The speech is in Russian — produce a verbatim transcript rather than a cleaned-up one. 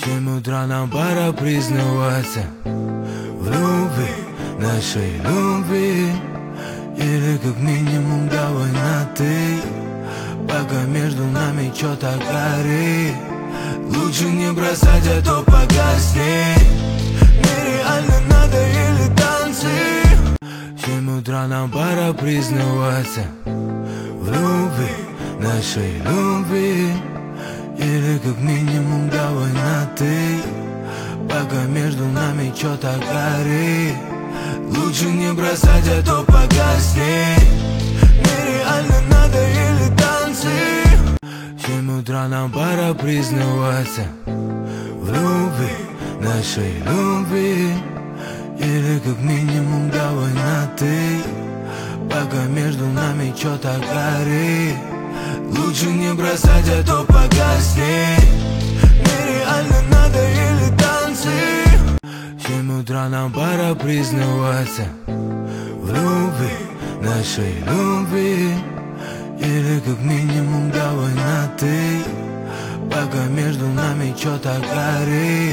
Семь утра нам пора признаваться в любви, нашей любви. Или как минимум давай на ты, пока между нами что-то горит. Лучше не бросать, а то погаснет. Нереально надоели танцы. В семь утра нам пора признаваться в любви, нашей любви. Или как минимум давай на ты, пока между нами что-то горит. Лучше не бросать, а то погаснет. Нереально надоели танцы. В семь утра нам пора признаваться в любви, нашей любви. Или как минимум давай на ты, пока между нами что-то горит. Лучше не бросать, а то погаснет. Нереально надоели танцы. В семь утра нам пора признаваться в любви, нашей любви. Или как минимум давай на ты, пока между нами что-то горит.